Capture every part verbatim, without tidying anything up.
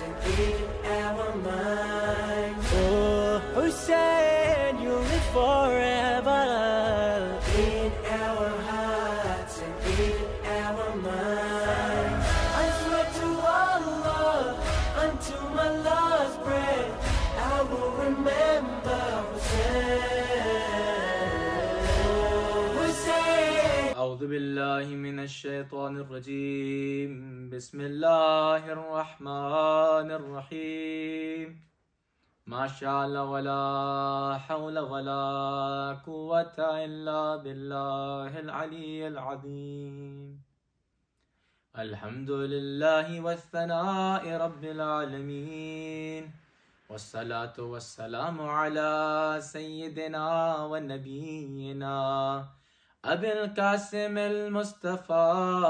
and in our minds. Oh, Hussein, you live forever. In our hearts and in our minds. I swear to Allah, unto my last breath, I will remember Hussein. Hussein. أعوذ بالله من الشيطان الرجيم. بسم الله الرحمن الرحيم. ما شاء الله ولا حول ولا قوة إلا بالله العلي العظيم. الحمد لله والثناء رب العالمين، والصلاة والسلام على سيدنا ونبينا أبي القاسم المصطفى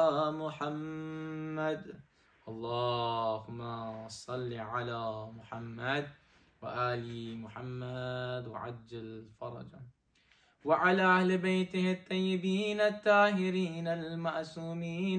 محمد. اللهم صل على محمد وآل محمد وعجل فرجا، وعلى أهل بيته الطيبين الطاهرين المعصومين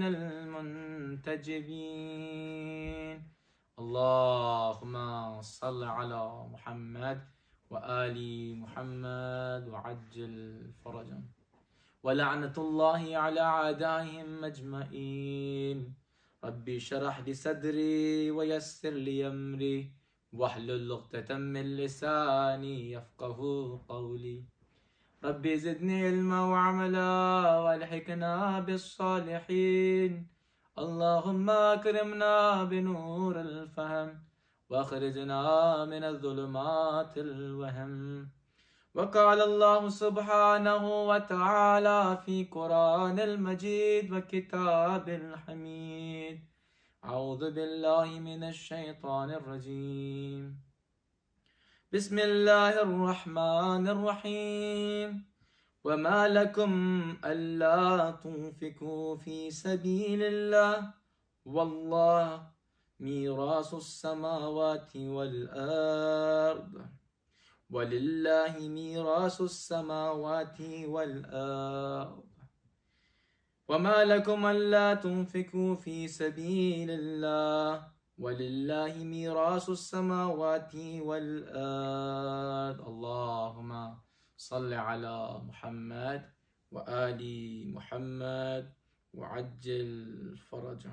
المنتجبين. اللهم صل على محمد وآل محمد وعجل فرجا، ولعنة الله على أعدائهم أجمعين. ربي اشرح لي صدري ويسر لي أمري واحلل عقدة من لساني يفقه قولي. ربي زدني علما وعملا والحقنا بالصالحين. اللهم أكرمنا بنور الفهم واخرجنا من الظلمات الوهم. وقال الله سبحانه وتعالى في قرآن المجيد وكتاب الحميد. أعوذ بالله من الشيطان الرجيم. بسم الله الرحمن الرحيم. وما لكم ألا تنفقوا في سبيل الله والله ميراث السماوات والأرض ولله ميراث السماوات والأرض. وما لكم ألا تنفقوا في سبيل الله ولله ميراث السماوات والأرض. اللهم صل على محمد وآل محمد وعجل فرجه.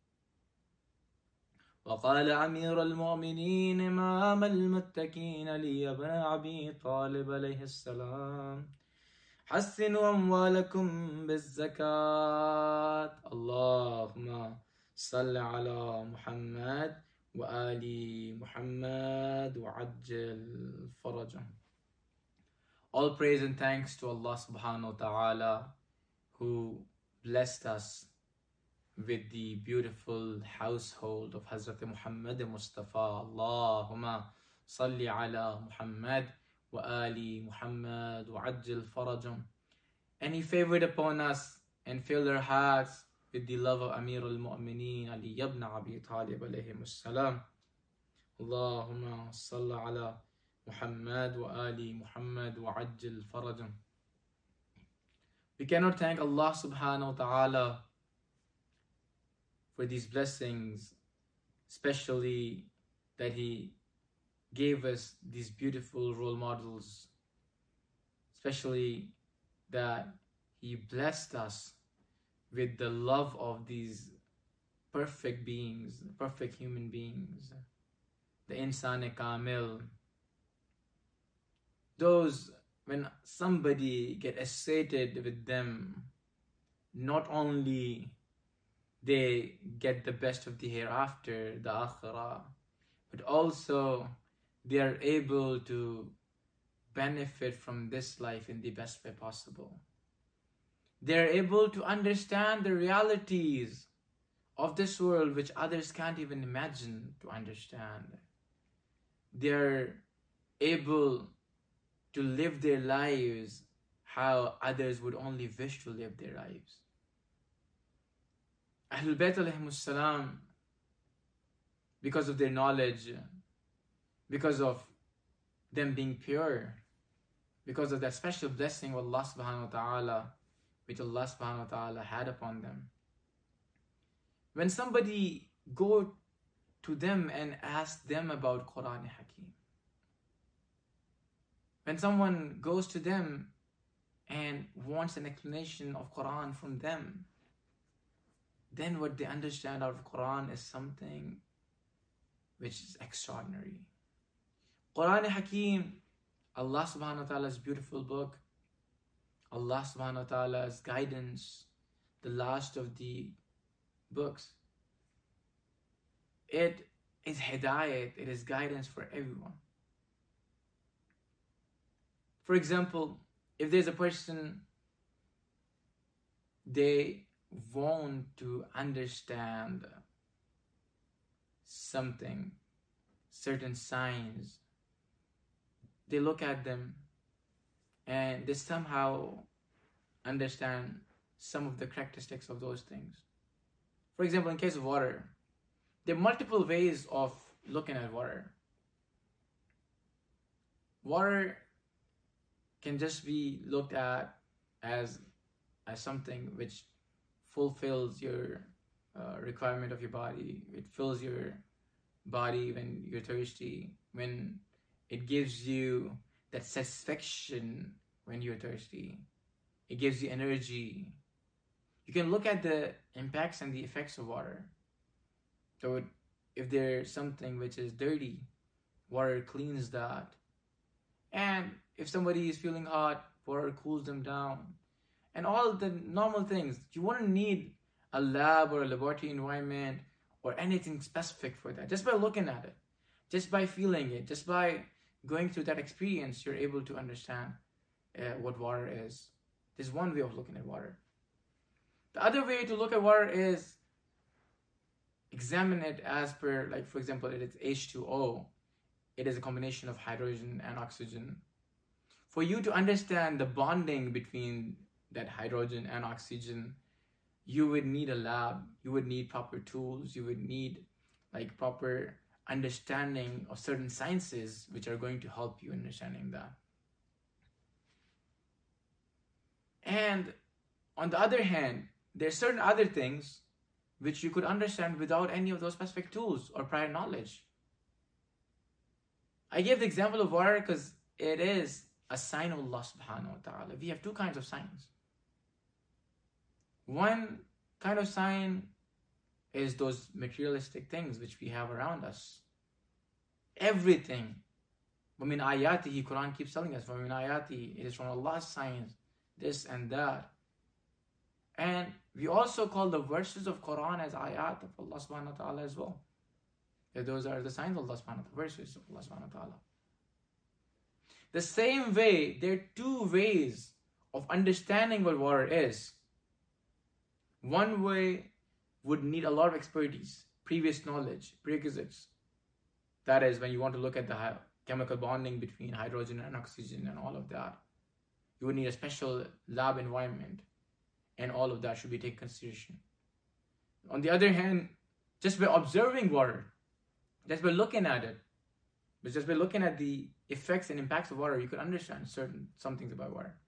وقال أمير المؤمنين إمام المتقين علي بن أبي طالب عليه السلام: حسنوا أموالكم بالزكاة. اللهم صل على محمد وآل محمد وعجل فرجه. All praise and thanks to Allah subhanahu wa ta'ala, who blessed us with the beautiful household of Hazrat Muhammad Mustafa. Allahumma salli ala Muhammad wa ali Muhammad wa ajil farajum. And He favored upon us and filled our hearts with the love of Amir al-Mu'mineen Ali ibn Abi Talib alayhim as-salam. Allahumma salli ala Muhammad wa ali Muhammad wa ajil farajum. We cannot thank Allah subhanahu wa ta'ala for these blessings, especially that He gave us these beautiful role models, especially that He blessed us with the love of these perfect beings, perfect human beings, the Insan Kamil. Those, when somebody get associated with them, not only they get the best of the hereafter, the akhirah, but also they are able to benefit from this life in the best way possible. They are able to understand the realities of this world which others can't even imagine to understand. They are able to live their lives how others would only wish to live their lives. Ahlul Bayt alayhimus salam, because of their knowledge, because of them being pure, because of that special blessing of Allah subhanahu wa ta'ala, which Allah subhanahu wa ta'ala had upon them. When somebody go to them and ask them about Quran Hakim. When someone goes to them and wants an explanation of Quran from them, then what they understand out of Quran is something which is extraordinary. Quran Hakim, Allah subhanahu wa ta'ala's beautiful book, Allah subhanahu wa ta'ala's guidance, the last of the books. It is hidayat, it is guidance for everyone. For example, if there's a person, they want to understand something, certain signs, they look at them and they somehow understand some of the characteristics of those things. For example, in case of water, there are multiple ways of looking at water. Water can just be looked at as, as something which fulfills your uh, requirement of your body. It fills your body when you're thirsty, when it gives you that satisfaction when you're thirsty. It gives you energy. You can look at the impacts and the effects of water. So if there's something which is dirty, water cleans that. And if somebody is feeling hot, water cools them down. And all the normal things. You wouldn't need a lab or a laboratory environment or anything specific for that. Just by looking at it, just by feeling it, just by going through that experience, you're able to understand uh, what water is. There's one way of looking at water. The other way to look at water is examine it as per, like for example, it is H two O. It is a combination of hydrogen and oxygen. For you to understand the bonding between that hydrogen and oxygen, you would need a lab, you would need proper tools, you would need like proper understanding of certain sciences which are going to help you understanding that. And on the other hand, there are certain other things which you could understand without any of those specific tools or prior knowledge. I gave the example of water because it is a sign of Allah subhanahu wa ta'ala. We have two kinds of signs. One kind of sign is those materialistic things which we have around us. Everything. وَمِنْ آيَاتِهِ, Quran keeps telling us, وَمِنْ آيَاتِهِ, it is from Allah's signs, this and that. And we also call the verses of Quran as ayat of Allah subhanahu wa ta'ala as well. Those are the signs of Allah subhanahu wa ta'ala, verses of Allah subhanahu wa ta'ala. The same way, there are two ways of understanding what water is. One way would need a lot of expertise, previous knowledge, prerequisites. That is, when you want to look at the chemical bonding between hydrogen and oxygen and all of that, you would need a special lab environment, and all of that should be taken into consideration. On the other hand, just by observing water, just by looking at it, but just by looking at the effects and impacts of water, you could understand certain some things about water.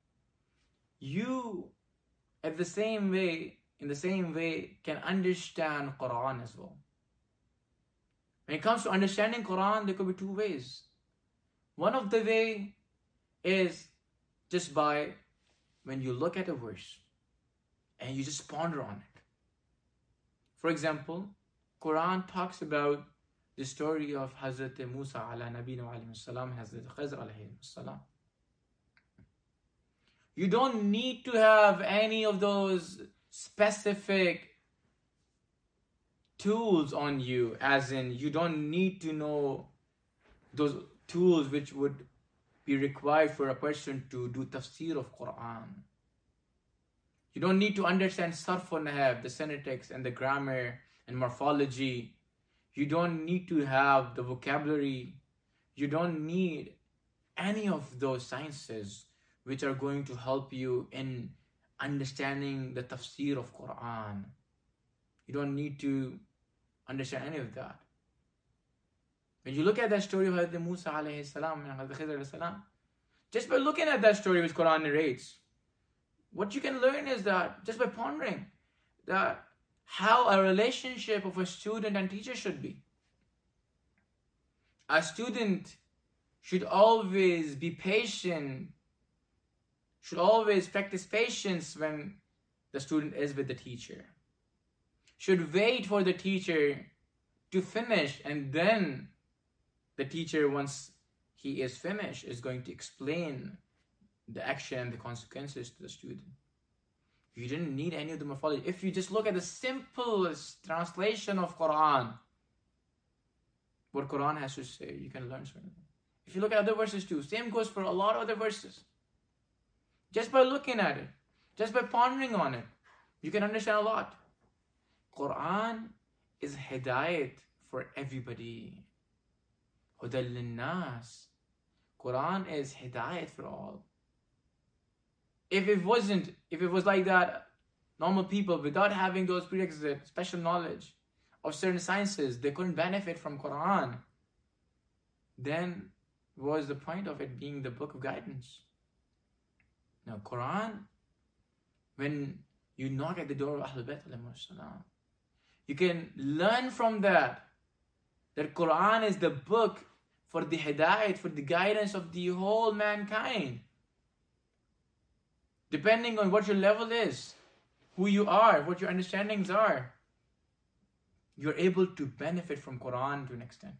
You, at the same way, in the same way, can understand Quran as well. When it comes to understanding Quran, there could be two ways. One of the way is just by when you look at a verse and you just ponder on it. For example, Quran talks about the story of Hazrat Musa ala nabina wa alayhi salam, Hazrat Khazr alayhi salam. You don't need to have any of those specific tools on you, as in you don't need to know those tools which would be required for a person to do tafsir of Quran. You don't need to understand sarf wa nahab, the syntax and the grammar and morphology. You don't need to have the vocabulary. You don't need any of those sciences which are going to help you in understanding the tafsir of Quran. You don't need to understand any of that. When you look at that story of Hazrat Musa alayhi salam and Hazrat Khidr alayhi salam, just by looking at that story which Quran narrates, what you can learn is that, just by pondering, that how a relationship of a student and teacher should be. a student should always be patient, should always practice patience when the student is with the teacher. Should wait for the teacher to finish, and then the teacher, once he is finished, is going to explain the action and the consequences to the student. You didn't need any of the morphology. If you just look at the simplest translation of Quran, what Quran has to say, you can learn something. If you look at other verses too, same goes for a lot of other verses. Just by looking at it, just by pondering on it, you can understand a lot. Quran is hidayat for everybody. Hudal linnas. Quran is hidayat for all. If it wasn't, if it was like that, normal people without having those prerequisite special knowledge of certain sciences, they couldn't benefit from Quran, then what was the point of it being the book of guidance? Now, Quran, when you knock at the door of Ahlul Bayt alayhimus salam, you can learn from that, that Quran is the book for the hidayat, for the guidance of the whole mankind. Depending on what your level is, who you are, what your understandings are, you're able to benefit from Quran to an extent.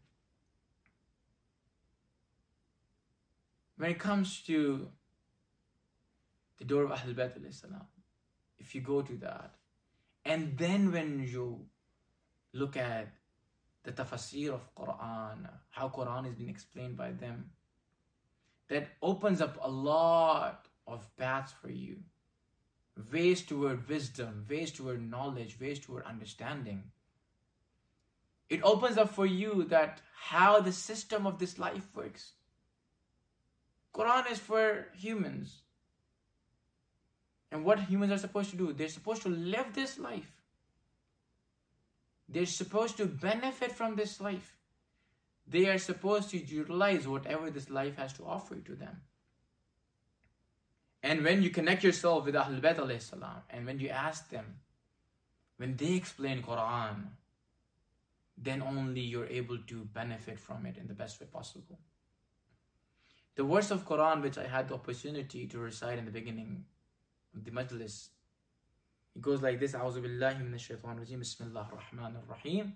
When it comes to the door of Ahlul Bayt alayhi salam, if you go to that, and then when you look at the tafsir of Quran, how Quran is being explained by them, that opens up a lot of paths for you, ways toward wisdom, ways toward knowledge, ways toward understanding. It opens up for you that how the system of this life works. Quran is for humans. And what humans are supposed to do? They're supposed to live this life. They're supposed to benefit from this life. They are supposed to utilize whatever this life has to offer to them. And when you connect yourself with Ahlul Bayt alayhi salam, and when you ask them, when they explain Quran, then only you're able to benefit from it in the best way possible. The verse of Quran which I had the opportunity to recite in the beginning of the majlis, it goes like this: A'udhu billahi minash shaitanir rajim, Bismillahir Rahmanir Rahim.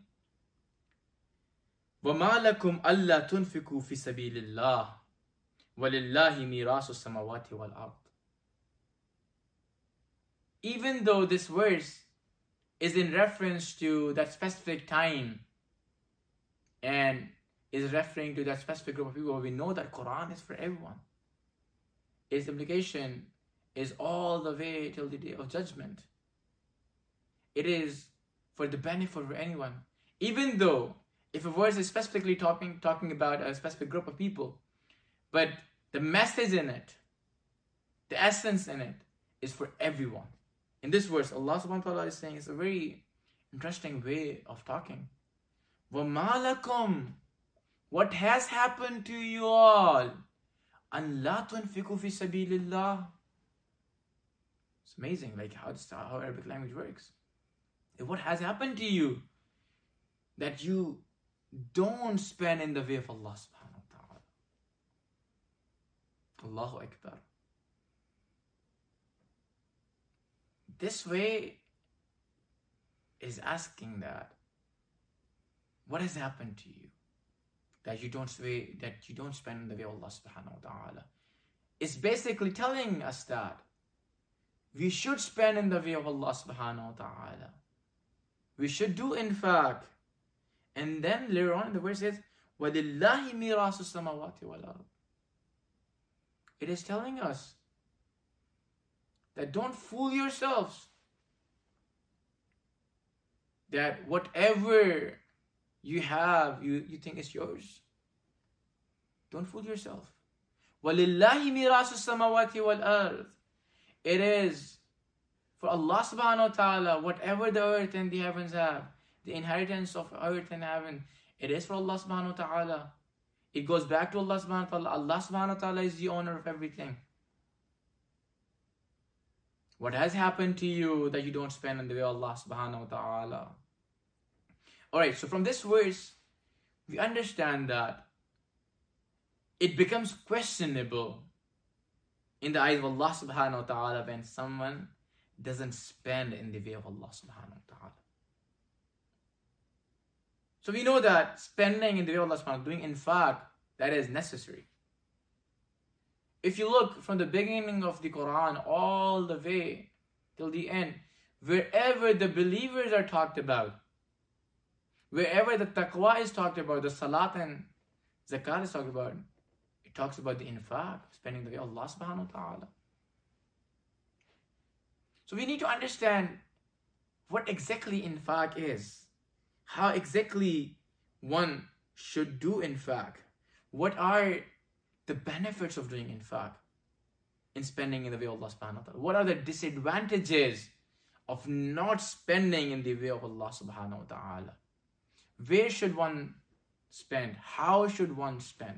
وَمَا لَكُمْ أَلَّا تُنْفِقُوا فِي سَبِيلِ اللَّهِ وَلِلَّهِ مِيرَاثُ السَّمَاوَاتِ وَالْأَرْضِ. Even though this verse is in reference to that specific time and is referring to that specific group of people, we know that Quran is for everyone. Its implication is all the way till the day of judgment. It is for the benefit of anyone. Even though if a verse is specifically talking, talking about a specific group of people, but the message in it, the essence in it, is for everyone. In this verse, Allah subhanahu wa ta'ala is saying, it's a very interesting way of talking. وَمَا لَكُمْ, what has happened to you all? أَنْ لَا تُنْفِقُوا فِي سَبِيلِ اللَّهِ. It's amazing, like how, this, how Arabic language works. What has happened to you that you don't spend in the way of Allah subhanahu wa ta'ala? Allahu Akbar. This way is asking that, what has happened to you that you don't sway, that you don't spend in the way of Allah subhanahu wa ta'ala? It's basically telling us that we should spend in the way of Allah subhanahu wa ta'ala. We should do infaq. And then later on in the verse says, وَلِلَّهِ مِيرَاثُ السَّمَاوَاتِ وَالْأَرْضِ. It is telling us that don't fool yourselves, that whatever you have, you, you think is yours. Don't fool yourself. وَلِلَّهِ مِيرَاثُ السَّمَاوَاتِ وَالْأَرْضِ. It is for Allah subhanahu wa ta'ala, whatever the earth and the heavens have, the inheritance of earth and heaven, it is for Allah subhanahu wa ta'ala. It goes back to Allah subhanahu wa ta'ala. Allah subhanahu wa ta'ala is the owner of everything. What has happened to you that you don't spend on the way of Allah subhanahu wa ta'ala? Alright, so from this verse, we understand that it becomes questionable in the eyes of Allah subhanahu wa ta'ala when someone doesn't spend in the way of Allah subhanahu wa ta'ala. So we know that spending in the way of Allah subhanahu wa ta'ala, doing infaq, that is necessary. If you look from the beginning of the Quran all the way till the end, wherever the believers are talked about, wherever the taqwa is talked about, the salat and zakat is talked about, it talks about the infaq, spending the way of Allah subhanahu wa ta'ala. So we need to understand what exactly infaq is, how exactly one should do infaq, what are the benefits of doing infaq, in spending in the way of Allah subhanahu wa ta'ala, what are the disadvantages of not spending in the way of Allah subhanahu wa ta'ala. Where should one spend? How should one spend?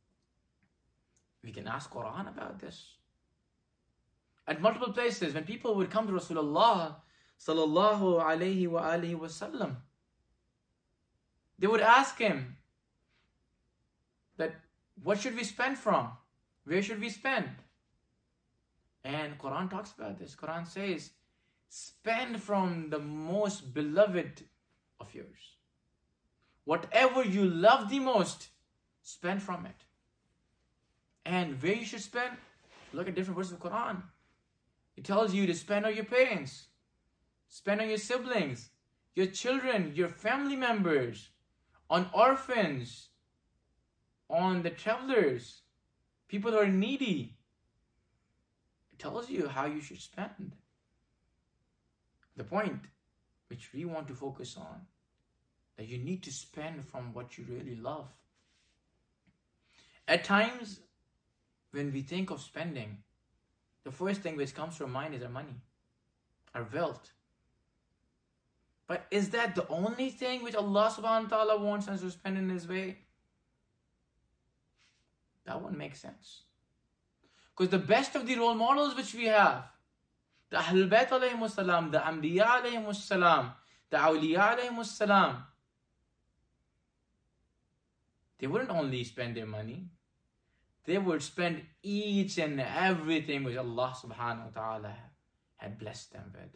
We can ask Quran about this. At multiple places, when people would come to Rasulullah sallallahu alayhi wa alihi wa sallam, they would ask him that, what should we spend from? Where should we spend? And Quran talks about this. Quran says, spend from the most beloved of yours. Whatever you love the most, spend from it. And where you should spend, look at different verses of Quran. It tells you to spend on your parents, spend on your siblings, your children, your family members, on orphans, on the travelers, people who are needy. It tells you how you should spend. The point which we want to focus on, that you need to spend from what you really love. At times, when we think of spending, the first thing which comes to our mind is our money, our wealth. But is that the only thing which Allah subhanahu wa ta'ala wants us to spend in His way? That wouldn't make sense. Because the best of the role models which we have, the Ahlul Bayt alayhimus salam, the Anbiya alayhimus salam, the Awliya alayhimus salam, they wouldn't only spend their money, they would spend each and everything which Allah subhanahu wa ta'ala had blessed them with.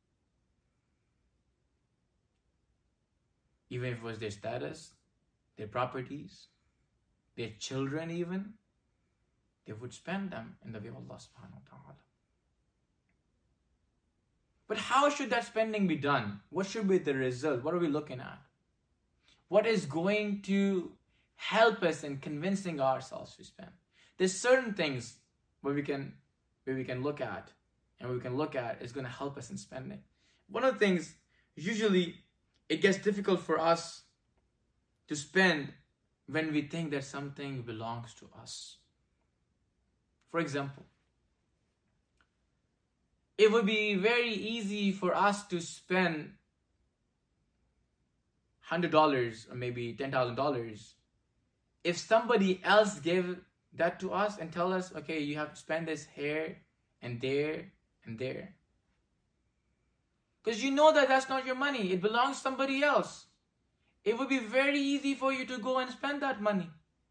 Even if it was their status, their properties, their children even, they would spend them in the way of Allah subhanahu wa ta'ala. But how should that spending be done? What should be the result? What are we looking at? What is going to help us in convincing ourselves to spend? There's certain things where we can where we can look at, and what we can look at is going to help us in spending. One of the things, usually it gets difficult for us to spend when we think that something belongs to us. For example, it would be very easy for us to spend one hundred dollars or maybe ten thousand dollars if somebody else gave that to us and tell us, okay, you have to spend this here and there and there. Because you know that that's not your money. It belongs to somebody else. It would be very easy for you to go and spend that money.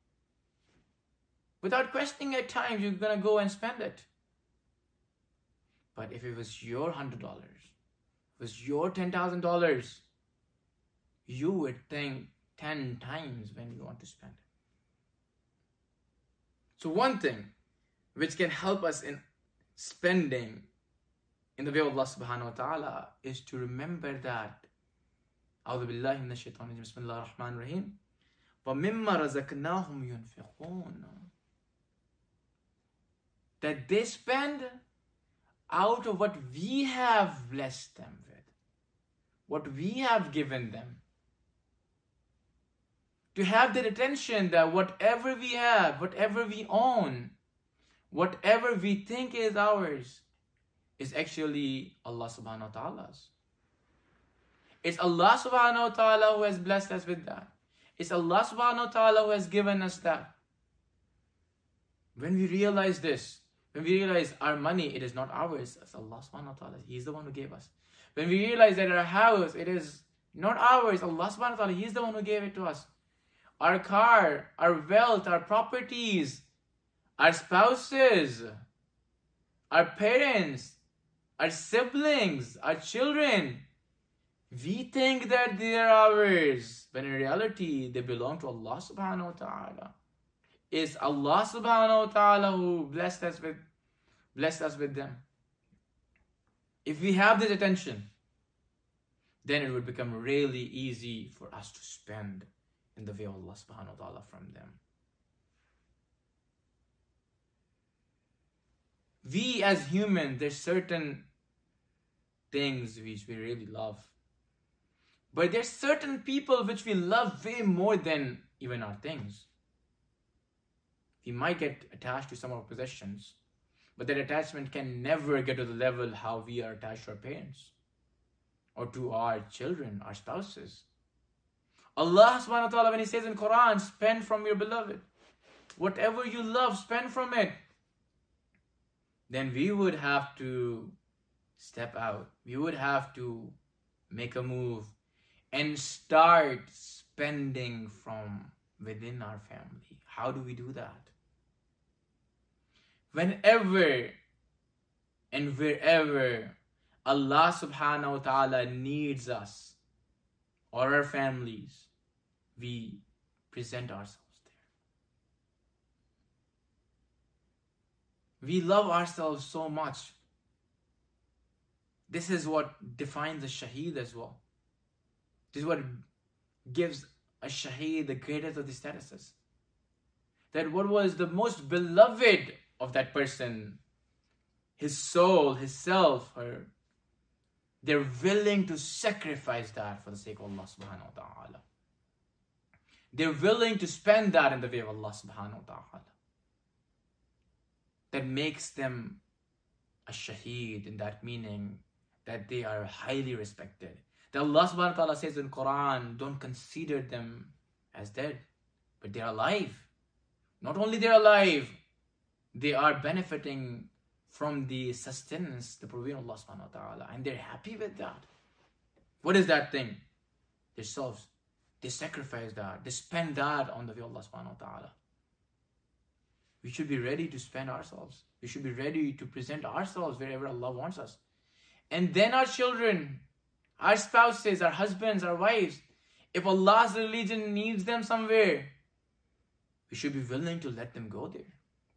Without questioning at times, you're going to go and spend it. But if it was your one hundred dollars, it was your ten thousand dollars, you would think ten times when you want to spend it. So one thing which can help us in spending in the way of Allah subhanahu wa ta'ala is to remember that أعوذ بالله من الشيطان الرجيم بسم الله الرحمن الرحيم وَمِمَّا رَزَقْنَاهُمْ يُنْفِقُونَ, that they spend out of what we have blessed them with, what we have given them. To have that attention that whatever we have, whatever we own, whatever we think is ours, is actually Allah subhanahu wa ta'ala's. It's Allah subhanahu wa ta'ala who has blessed us with that. It's Allah subhanahu wa ta'ala who has given us that. When we realize this, when we realize our money, it is not ours, it's Allah subhanahu wa ta'ala. He's the one who gave us. When we realize that our house, it is not ours, Allah subhanahu wa ta'ala, He's the one who gave it to us. our car, our wealth, our properties, our spouses, our parents, our siblings, our children. We think that they are ours, but in reality, they belong to Allah subhanahu wa ta'ala. It's Allah subhanahu wa ta'ala who blessed us with, blessed us with them. If we have this attention, then it would become really easy for us to spend in the way of Allah subhanahu wa ta'ala from them. We as humans, there's certain things which we really love. But there's certain people which we love way more than even our things. We might get attached to some of our possessions, but that attachment can never get to the level how we are attached to our parents or to our children, our spouses. Allah subhanahu wa ta'ala, when He says in Quran, spend from your beloved. Whatever you love, spend from it. Then we would have to step out. We would have to make a move and start spending from within our family. How do we do that? Whenever and wherever Allah subhanahu wa ta'ala needs us or our families, we present ourselves there. We love ourselves so much. This is what defines a shaheed as well. This is what gives a shaheed the greatest of the statuses. That what was the most beloved of that person, his soul, his self, her, they're willing to sacrifice that for the sake of Allah subhanahu wa ta'ala. They're willing to spend that in the way of Allah subhanahu wa ta'ala. That makes them a shaheed in that meaning that they are highly respected. That Allah subhanahu wa ta'ala says in Quran, don't consider them as dead, but they're alive. Not only they're alive, they are benefiting from the sustenance, the provision of Allah subhanahu wa ta'ala, and they're happy with that. What is that thing? Their selves. They sacrifice that. They spend that on the way of Allah subhanahu wa ta'ala. We should be ready to spend ourselves. We should be ready to present ourselves wherever Allah wants us. And then our children, our spouses, our husbands, our wives, if Allah's religion needs them somewhere, we should be willing to let them go there.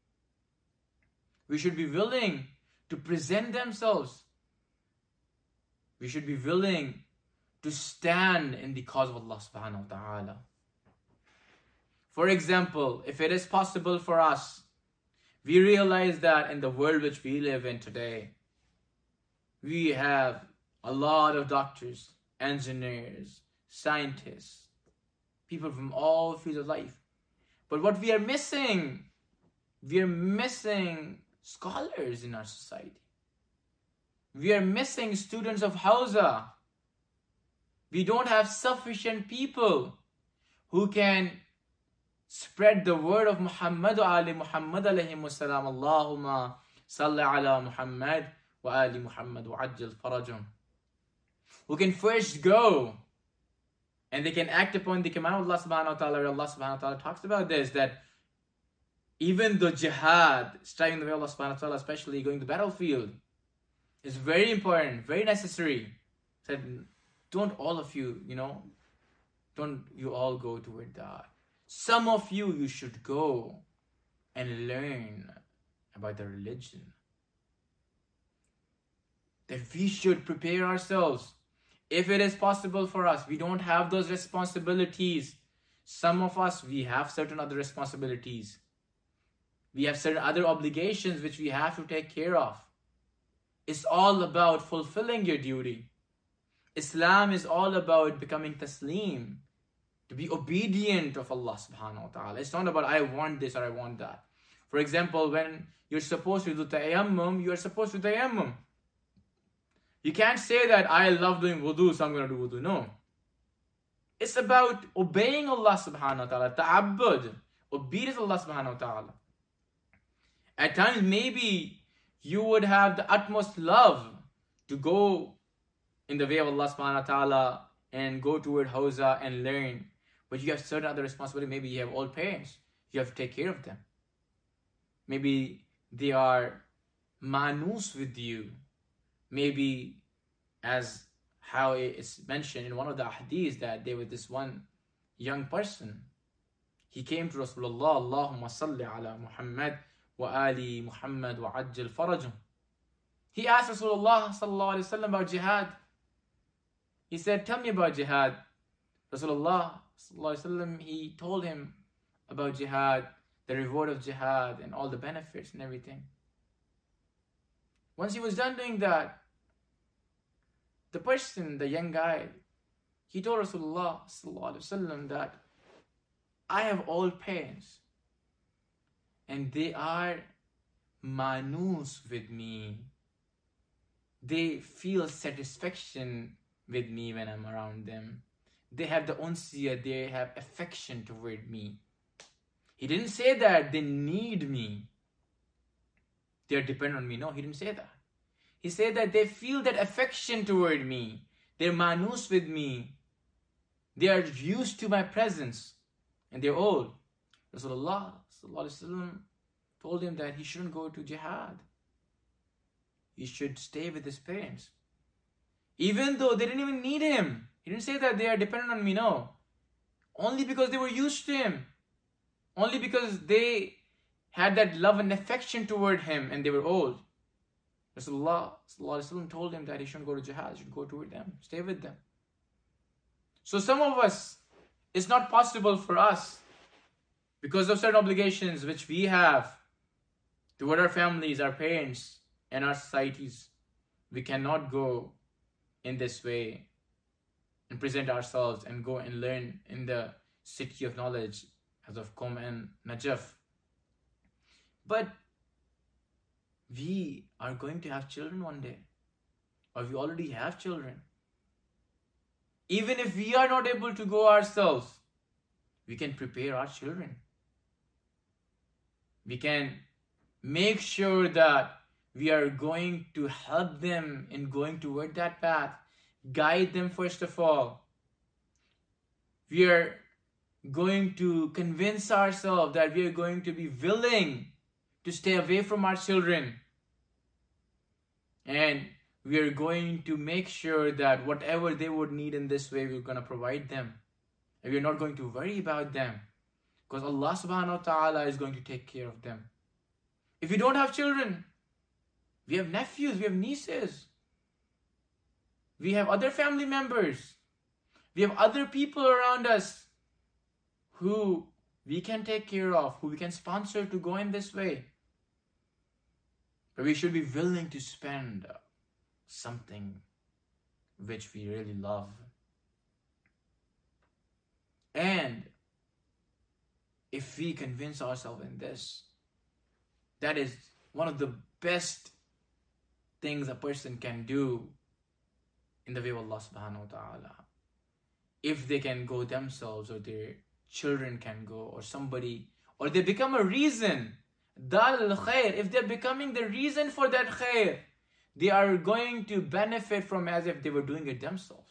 We should be willing to present themselves. We should be willing to stand in the cause of Allah subhanahu wa ta'ala. For example, if it is possible for us, we realize that in the world which we live in today, we have a lot of doctors, engineers, scientists, people from all fields of life. But what we are missing, we are missing scholars in our society. We are missing students of Hausa. We don't have sufficient people who can spread the word of Muhammad wa ali Muhammad alayhi wassalam. Allahumma salli ala Muhammad wa ali Muhammad wa ajjal farajum. Who can first go and they can act upon the command of Allah subhanahu wa ta'ala, where Allah subhanahu wa ta'ala talks about this, that even the jihad, striving the way of Allah subhanahu wa ta'ala, especially going to the battlefield, is very important, very necessary. Said, don't all of you, you know, don't you all go toward that. Some of you, you should go and learn about the religion. That we should prepare ourselves. If it is possible for us, we don't have those responsibilities. Some of us, we have certain other responsibilities. We have certain other obligations which we have to take care of. It's all about fulfilling your duty. Islam is all about becoming taslim, to be obedient of Allah subhanahu wa ta'ala. It's not about I want this or I want that. For example, when you're supposed to do tayammum, you are supposed to tayammum. You can't say that I love doing wudu, so I'm going to do wudu. No. It's about obeying Allah subhanahu wa ta'ala. Ta'abbud. Obedience Allah subhanahu wa ta'ala. At times, maybe you would have the utmost love to go in the way of Allah subhanahu wa ta'ala and go toward Hausa and learn. but you have certain other responsibility. Maybe you have old parents, you have to take care of them. Maybe they are manus with you. Maybe, as how it's mentioned in one of the hadiths, that there was this one young person. He came to Rasulullah, Allahumma salli ala Muhammad wa ali Muhammad wa ajjal farajum. He asked Rasulullah sallallahu alaihi wasallam about jihad. He said, tell me about jihad. Rasulullah sallallahu alaihi wasallam, he told him about jihad, the reward of jihad and all the benefits and everything. Once he was done doing that, the person, the young guy, he told Rasulullah sallallahu alaihi wasallam that I have old parents and they are manus with me. They feel satisfaction with me when I'm around them. They have the unsiya, they have affection toward me. He didn't say that they need me, they are dependent on me. No, he didn't say that. He said that they feel that affection toward me. They're manus with me. They are used to my presence. And they're old. Rasulullah sallallahu alaihi wasallam told him that he shouldn't go to jihad. He should stay with his parents. Even though they didn't even need him. He didn't say that they are dependent on me, no. Only because they were used to him. Only because they had that love and affection toward him and they were old. Rasulullah sallallahu alaihi wasallam told him that he shouldn't go to jihad, he should go toward them, stay with them. So some of us, it's not possible for us because of certain obligations which we have toward our families, our parents, and our societies. We cannot go in this way and present ourselves and go and learn in the city of knowledge as of Qom and Najaf. But we are going to have children one day, or we already have children. Even if we are not able to go ourselves, we can prepare our children. We can make sure that we are going to help them in going toward that path, guide them first of all. We are going to convince ourselves that we are going to be willing to stay away from our children. And we are going to make sure that whatever they would need in this way, we're going to provide them. And we're not going to worry about them. Because Allah subhanahu wa ta'ala is going to take care of them. If we don't have children, we have nephews, we have nieces. We have other family members. We have other people around us who we can take care of, who we can sponsor to go in this way. But we should be willing to spend something which we really love. And if we convince ourselves in this, that is one of the best things a person can do in the way of Allah subhanahu wa ta'ala. If they can go themselves, or their children can go, or somebody, or they become a reason, dal al-khair, if they're becoming the reason for that khair, they are going to benefit from as if they were doing it themselves.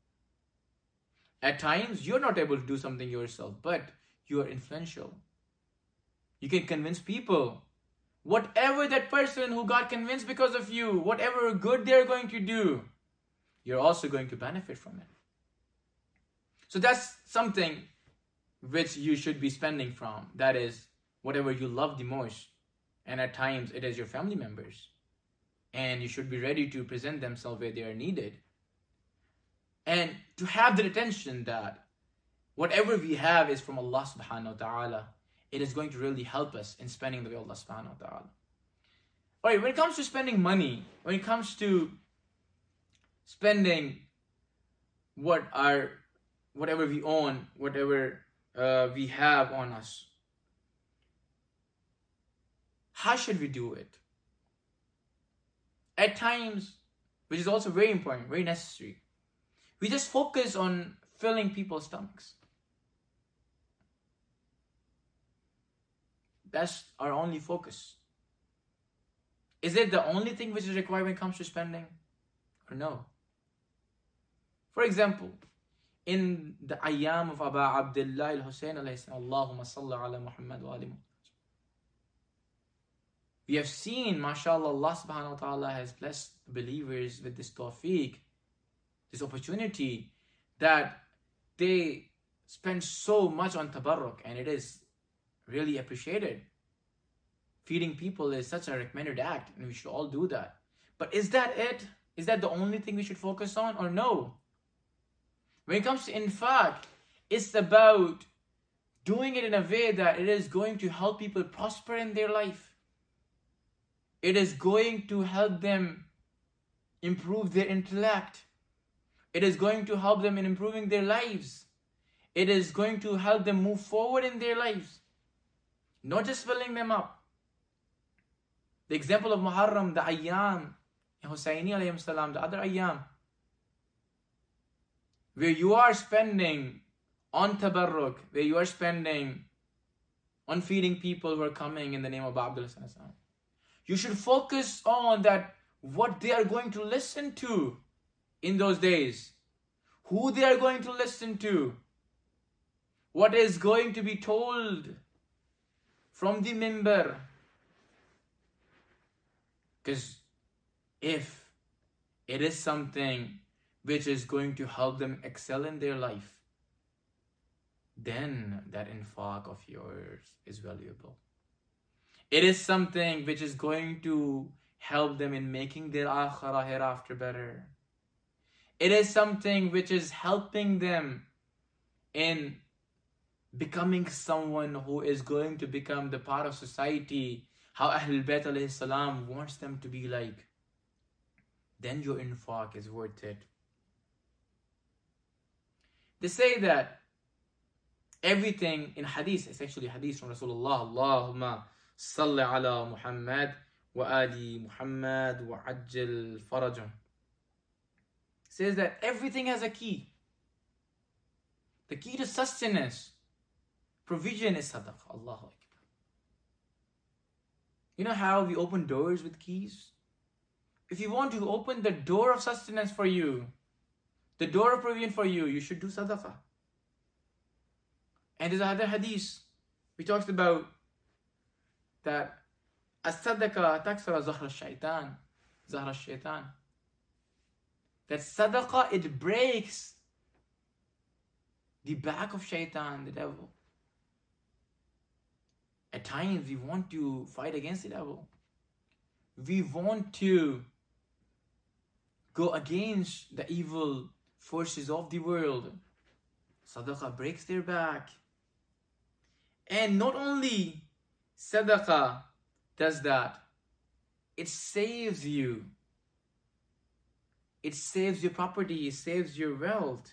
At times, you're not able to do something yourself, but you are influential. You can convince people. Whatever that person who got convinced because of you, whatever good they're going to do, you're also going to benefit from it. So that's something which you should be spending from. That is whatever you love the most. And at times, it is your family members. And you should be ready to present themselves where they are needed. And to have the attention that whatever we have is from Allah subhanahu wa ta'ala, it is going to really help us in spending the way of Allah subhanahu wa ta'ala. Alright, when it comes to spending money, when it comes to spending what our, whatever we own, whatever uh, we have on us, how should we do it? At times, which is also very important, very necessary, we just focus on filling people's stomachs. That's our only focus. Is it the only thing which is required when it comes to spending? Or no? For example, in the ayyam of Aba Abdullah al-Hussein alayhi salam. Allahumma salli ala Muhammad wa ali Muhammad. We have seen, mashallah, Allah subhanahu wa ta'ala has blessed believers with this tawfiq, this opportunity, that they spend so much on tabarruk, and it is really appreciated. Feeding people is such a recommended act, and we should all do that. But is that it? Is that the only thing we should focus on, or no? When it comes to infaq, it's about doing it in a way that it is going to help people prosper in their life. It is going to help them improve their intellect. It is going to help them in improving their lives. It is going to help them move forward in their lives, not just filling them up. The example of Muharram, the Ayyam, Husayni alayhi salam, the other Ayyam, where you are spending on tabarruk, where you are spending on feeding people who are coming in the name of Abdullah sallallahu alaihi wasallam. You should focus on that, what they are going to listen to in those days, who they are going to listen to, what is going to be told from the minbar. Because if it is something which is going to help them excel in their life, then that infaq of yours is valuable. It is something which is going to help them in making their akhirah hereafter better. It is something which is helping them in becoming someone who is going to become the part of society how Ahlul Bayt alayhi salam wants them to be like. Then your infaq is worth it. They say that everything in hadith, it's actually hadith from Rasulullah, Allahumma salli ala Muhammad wa ali Muhammad wa ajjal farajum, says that everything has a key. The key to sustenance, provision is sadaqah. Allahu Akbar. You know how we open doors with keys? If you want to open the door of sustenance for you, the door of provision for you, you should do sadaqah. And there's another hadith we talked about that as-sadaqah taksara zahra shaitan, zahra shaitan. That sadaqah, it breaks the back of shaitan, the devil. At times we want to fight against the devil. We want to go against the evil forces of the world. Sadaqah breaks their back. And not only sadaqah does that, it saves you. It saves your property, it saves your wealth.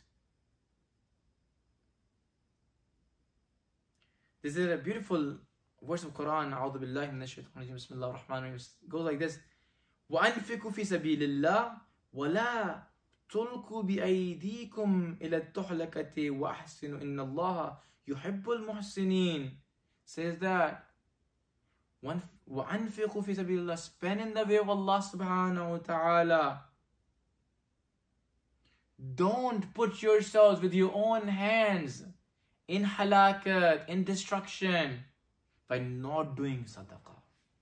This is a beautiful verse of Quran. A'udhu billahi minash shaitanir rajim. Bismillahir rahmanir rahim. It goes like this: وَأَنْفِقُوا فِي سَبِيلِ اللَّهِ وَلَا تُلْقُوا بِأَيْدِيكُمْ إِلَى التُّهْلَكَةِ وَأَحْسِنُوا إِنَّ اللَّهَ يُحِبُّ الْمُحْسِنِينَ. Says that وَأَنْفِقُوا فِي سَبِيلِ اللَّهِ, spend in the way of Allah subhanahu wa ta'ala. Don't put yourselves with your own hands in halakat, in destruction, by not doing sadaqah.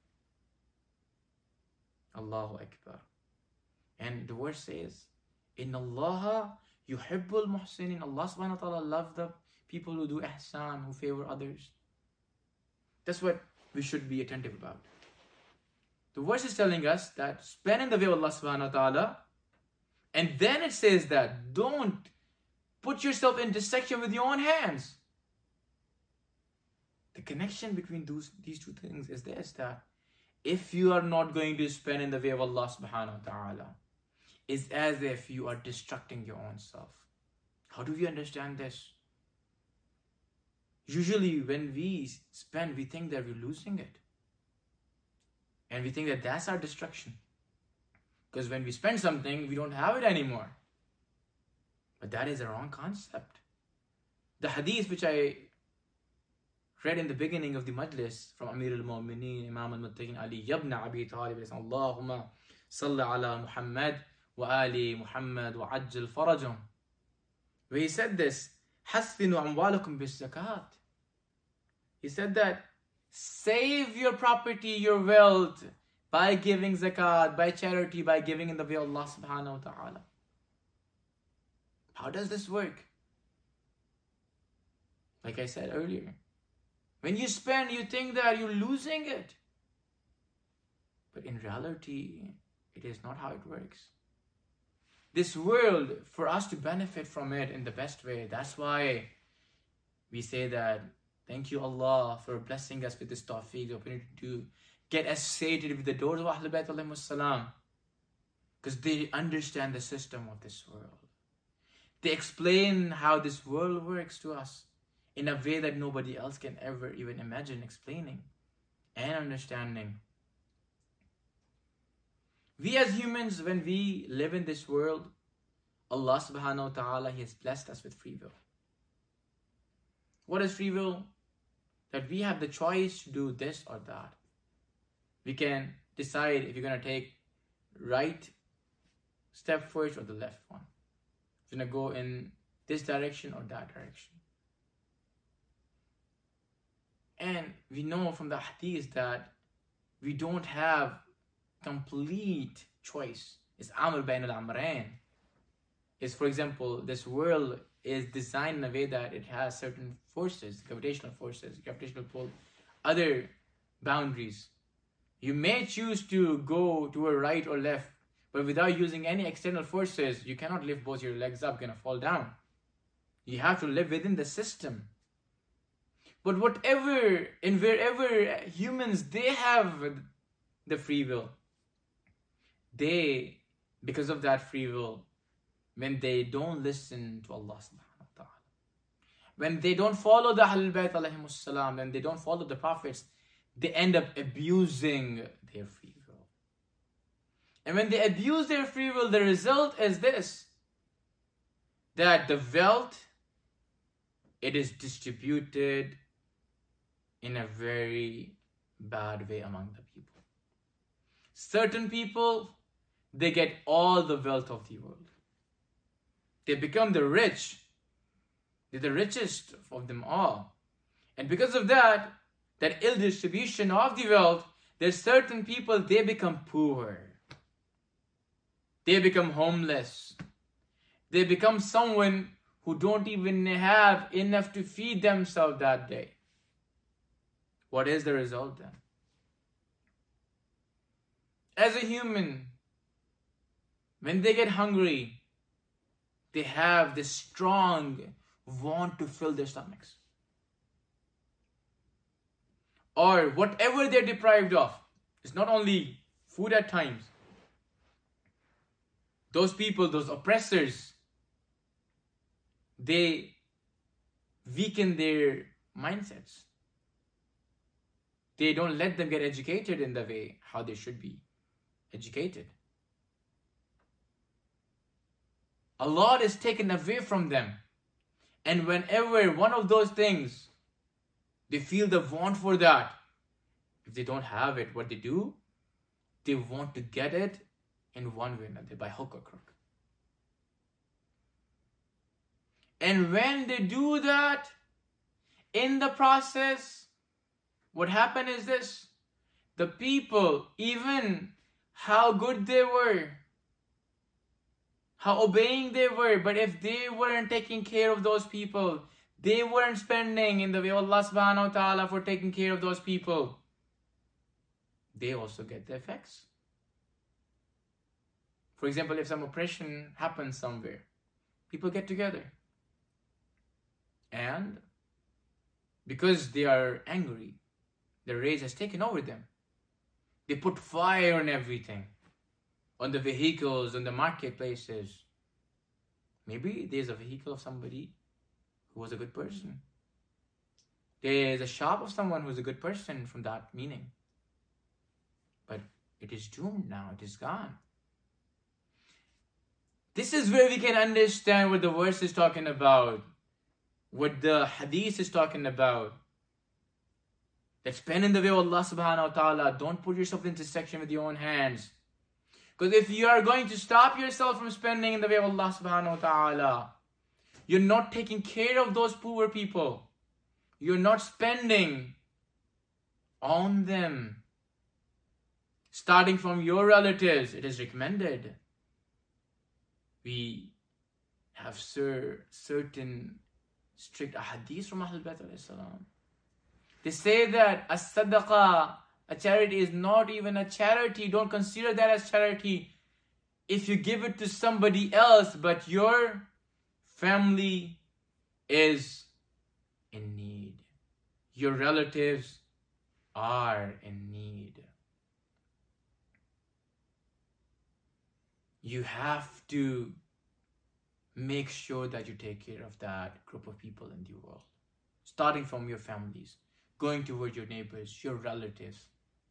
Allahu Akbar. And the verse says, Inna Allah yuhibbul muhsinin. Allah subhanahu wa ta'ala loves the people who do ihsan, who favor others. That's what we should be attentive about. The verse is telling us that spend in the way of Allah subhanahu wa ta'ala. And then it says that don't put yourself in destruction with your own hands. The connection between those, these two things is this, that if you are not going to spend in the way of Allah subhanahu wa ta'ala, it's as if you are destructing your own self. How do we understand this? Usually when we spend, we think that we're losing it. And we think that that's our destruction. Because when we spend something, we don't have it anymore. But that is a wrong concept. The hadith which I read in the beginning of the majlis from Amir al-Mu'mineen, Imam al-Muttaqin Ali ibn Abi Talib, Allahumma salli ala Muhammad wa ali Muhammad wa ajjal farajum, where he said this, حَسِّنُوا أَمْوَالَكُمْ بِالزَّكَاةِ. He said that save your property, your wealth, by giving zakat, by charity, by giving in the way of Allah subhanahu wa ta'ala. How does this work? Like I said earlier, when you spend, you think that you're losing it. But in reality, it is not how it works. This world, for us to benefit from it in the best way, that's why we say that, thank you Allah for blessing us with this tawfiq, the opportunity to get associated with the doors of Ahlul Bayt alayhimus salam, because they understand the system of this world. They explain how this world works to us in a way that nobody else can ever even imagine explaining and understanding. We as humans, when we live in this world, Allah subhanahu wa ta'ala, He has blessed us with free will. What is free will? That we have the choice to do this or that. We can decide if you're going to take right step first or the left one. If you're going to go in this direction or that direction. And we know from the hadith that we don't have complete choice. It's amr bain al-amrayn. Is, for example, this world is designed in a way that it has certain forces, gravitational forces, gravitational pull, other boundaries. You may choose to go to a right or left, but without using any external forces, you cannot lift both your legs up, you're gonna fall down. You have to live within the system. But whatever and wherever humans, they have the free will. They, because of that free will, when they don't listen to Allah subhanahu wa ta'ala, when they don't follow the Ahlul Bayt alayhimus salam, when they don't follow the Prophets, they end up abusing their free will. And when they abuse their free will, the result is this, that the wealth, it is distributed in a very bad way among the people. Certain people, they get all the wealth of the world. They become the rich. They're the richest of them all. And because of that, that ill distribution of the wealth, there's certain people, they become poor. They become homeless. They become someone who don't even have enough to feed themselves that day. What is the result then? As a human, when they get hungry, they have this strong want to fill their stomachs. Or whatever they're deprived of. It's not only food at times. Those people, those oppressors, they weaken their mindsets. They don't let them get educated in the way how they should be educated. A lot is taken away from them. And whenever one of those things, they feel the want for that, if they don't have it, what they do, they want to get it in one way or another, by hook or crook. And when they do that, in the process, what happened is this, the people, even how good they were, how obeying they were, but if they weren't taking care of those people, they weren't spending in the way of Allah subhanahu wa ta'ala for taking care of those people, they also get the effects. For example, if some oppression happens somewhere, people get together. And because they are angry, the rage has taken over them. They put fire on everything. On the vehicles, on the marketplaces. Maybe there's a vehicle of somebody who was a good person. There's a shop of someone who's a good person from that meaning. But it is doomed now. It is gone. This is where we can understand what the verse is talking about. What the hadith is talking about. That spend in the way of Allah subhanahu wa ta'ala. Don't put yourself into section with your own hands. Because if you are going to stop yourself from spending in the way of Allah subhanahu wa ta'ala, You're not taking care of those poor people. You're not spending on them. Starting from your relatives, it is recommended. We have cer certain strict ahadith from Ahlul Bayt alayhi salam. They say that a sadaqah, a charity, is not even a charity. Don't consider that as charity if you give it to somebody else, but your family is in need. Your relatives are in need. You have to make sure that you take care of that group of people in the world. Starting from your families, going toward your neighbors, your relatives,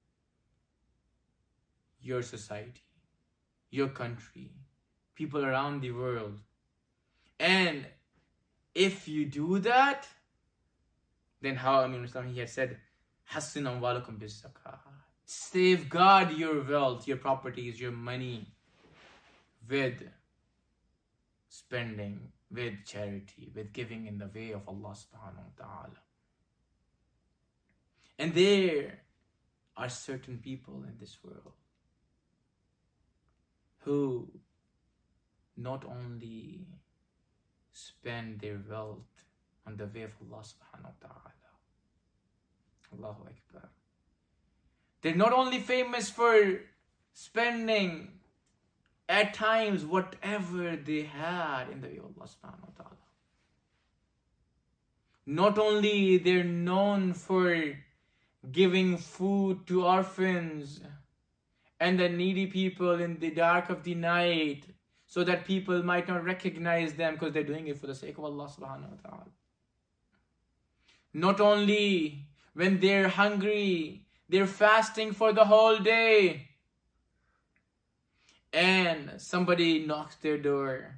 your society, your country, people around the world. And if you do that, then how Amir Islam, he had said, Hassin amwalakum bis zakah. Safeguard your wealth, your properties, your money with spending, with charity, with giving in the way of Allah subhanahu wa ta'ala. And there are certain people in this world who not only spend their wealth on the way of Allah subhanahu wa ta'ala. Allahu Akbar. They're not only famous for spending at times whatever they had in the way of Allah subhanahu wa ta'ala. Not only they're known for giving food to orphans and the needy people in the dark of the night, so that people might not recognize them because they're doing it for the sake of Allah subhanahu wa ta'ala. Not only when they're hungry, they're fasting for the whole day, and somebody knocks their door,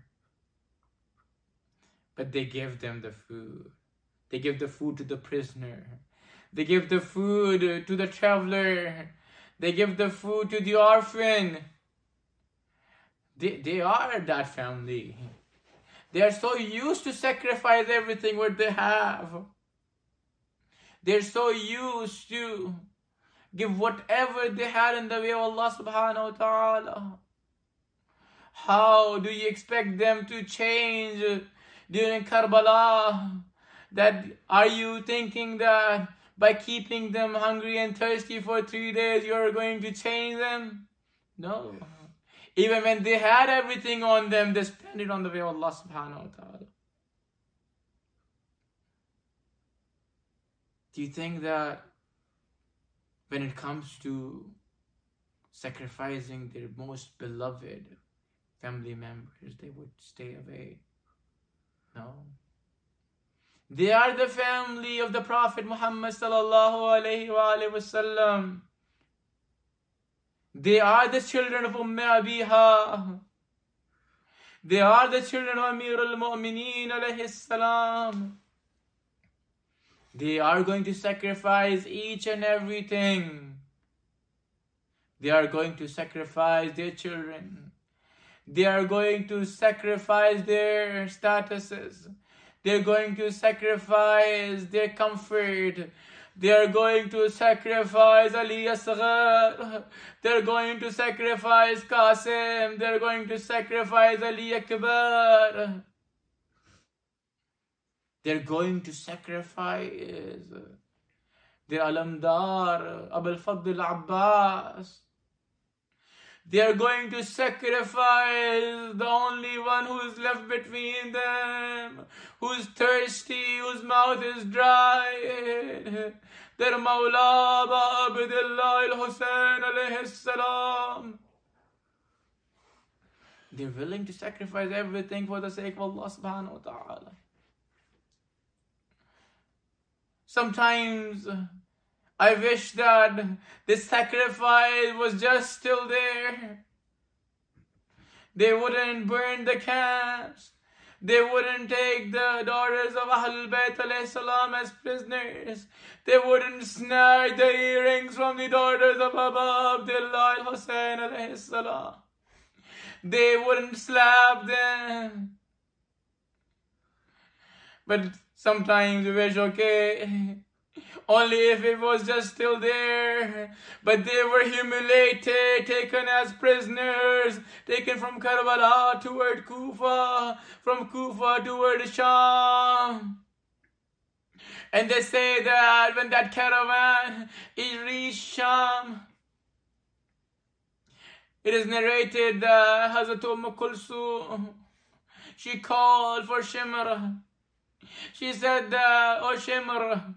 but they give them the food. They give the food to the prisoner. They give the food to the traveler. They give the food to the orphan. They, they are that family. They are so used to sacrifice everything what they have. They're so used to give whatever they had in the way of Allah subhanahu wa ta'ala. How do you expect them to change during Karbala? That are you thinking that by keeping them hungry and thirsty for three days you're going to change them? No. Even when they had everything on them, they spent it on the way of Allah subhanahu wa ta'ala. Do you think that when it comes to sacrificing their most beloved family members, they would stay away? No. They are the family of the Prophet Muhammad sallallahu alayhi wa alayhi wa sallam. They are the children of Umm Abiha. They are the children of Amir al-Mu'mineen alayhi salam. They are going to sacrifice each and everything. They are going to sacrifice their children. They are going to sacrifice their statuses. They're going to sacrifice their comfort. They are going to sacrifice Ali Asghar. They're going to sacrifice Qasim. They're going to sacrifice Ali Akbar. They're going to sacrifice their Alamdar, Abul Fadl Abbas. They are going to sacrifice the only one who is left between them, who is thirsty, whose mouth is dry. Their Mawla Aba Abdullah al-Hussein alayhi salam. They're willing to sacrifice everything for the sake of Allah subhanahu wa ta'ala. Sometimes I wish that this sacrifice was just still there. They wouldn't burn the camps. They wouldn't take the daughters of Ahlul Bayt alayhi salam as prisoners. They wouldn't snatch the earrings from the daughters of Aba Abdullah al-Hussein alayhi salam. They wouldn't slap them. But sometimes we wish, okay, only if it was just still there. But they were humiliated, taken as prisoners, taken from Karbala toward Kufa, from Kufa toward Sham. And they say that when that caravan is reached Sham, it is narrated that Hazrat Umm Kulsum, she called for Shimra. She said that, oh Shimra,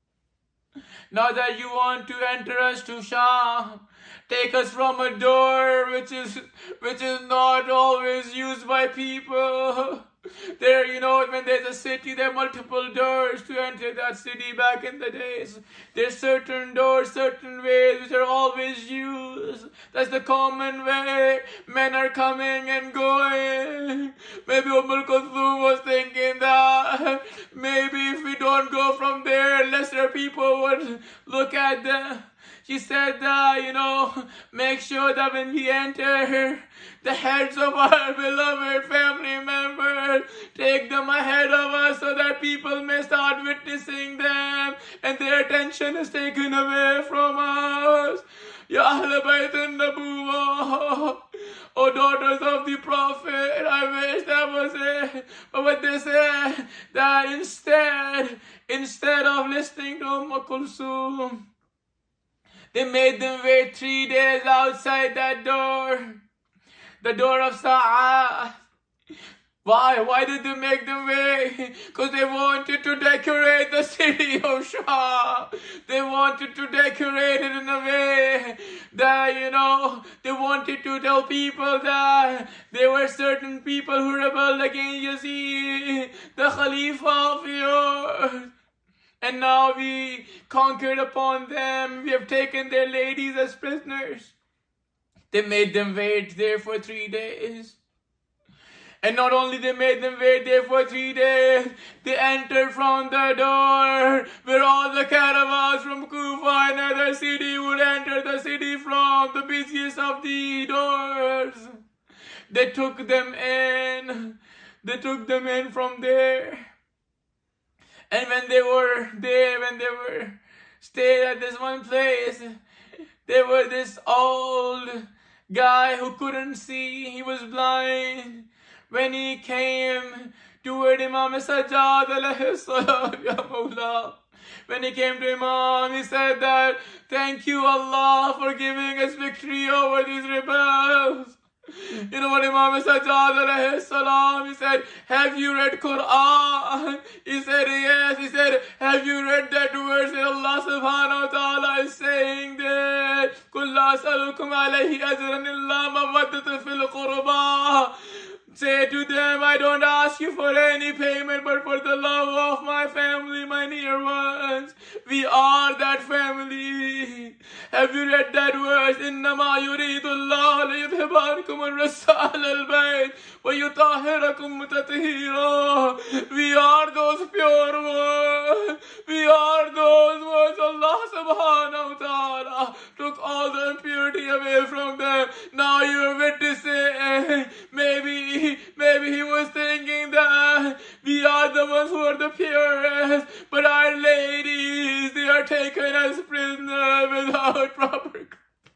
now that you want to enter us to Sham, take us from a door which is which is not always used by people. There, you know, when there's a city, there are multiple doors to enter that city back in the days. There's certain doors, certain ways which are always used. That's the common way. Men are coming and going. Maybe Umm Kulthum was thinking that maybe if we don't go from there, lesser people would look at them. She said that, you know, make sure that when we enter, the heads of our beloved family members, take them ahead of us so that people may start witnessing them and their attention is taken away from us. Ya Ahl Bayt an-Nabuwah, O daughters of the Prophet, I wish that was it. But what they said, that instead, instead of listening to Umm Kulsum, they made them wait three days outside that door. The door of Sa'at. Why? Why did they make them wait? Because they wanted to decorate the city of Sham. They wanted to decorate it in a way that, you know, they wanted to tell people that there were certain people who rebelled against Yazid, the Khalifa of yours. And now we conquered upon them. We have taken their ladies as prisoners. They made them wait there for three days. And not only they made them wait there for three days, they entered from the door where all the caravans from Kufa and other city would enter the city from, the busiest of the doors. They took them in. They took them in from there. And when they were there, when they were stayed at this one place, there was this old guy who couldn't see. He was blind. When he came toward Imam Sajjad alayhi salam, ya Mawla, when he came to Imam, he said that, thank you Allah for giving us victory over these rebels. You know what Imam Sajjad alayhi salam, he said, have you read Quran? He said, yes. He said, have you read that verse that Allah subhanahu wa ta'ala is saying that, قُلْ لَا أَسْأَلُكُمْ عَلَيْهِ أَجْرًا إِلَّا مَوَدَّةً فِي الْقُرْبَى. Say to them, I don't ask you for any payment, but for the love of my family, my near ones. We are that family. Have you read that verse? إِنَّمَا يُرِيدُ اللَّهُ لِيُذْهِبَ عَنْكُمُ الرِّجْسَ أَهْلَ الْبَيْتِ وَيُطَهِّرَكُمْ تَطْهِيرًا. We are those pure ones. We are those ones. Allah subhanahu wa ta'ala took all the impurity away from them. Now you're witnessing. Maybe, maybe he was thinking that we are the ones who are the purest, but our ladies, they are taken as prisoners without proper.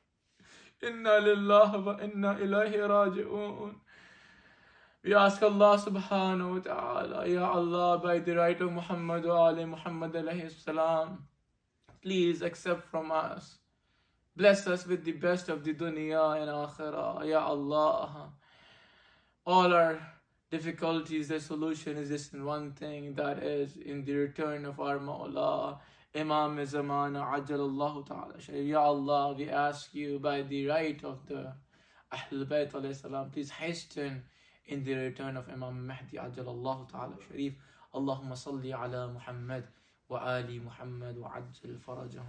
Inna lillahi wa inna ilayhi raji'un. We ask Allah subhanahu wa ta'ala, Ya Allah, by the right of Muhammad wa ali Muhammad alayhi salam, please accept from us. Bless us with the best of the dunya and akhirah, Ya Allah. All our difficulties, the solution is just in one thing, that is in the return of our Mawla, Imam Zamana Ajjalallahu Ta'ala Sharif. Ya Allah, we ask you by the right of the Ahl Bayt alayhi salam, please hasten in the return of Imam Mahdi Ajjalallahu Ta'ala Sharif. Allahumma salli ala Muhammad wa ali Muhammad wa ajjal farajahum.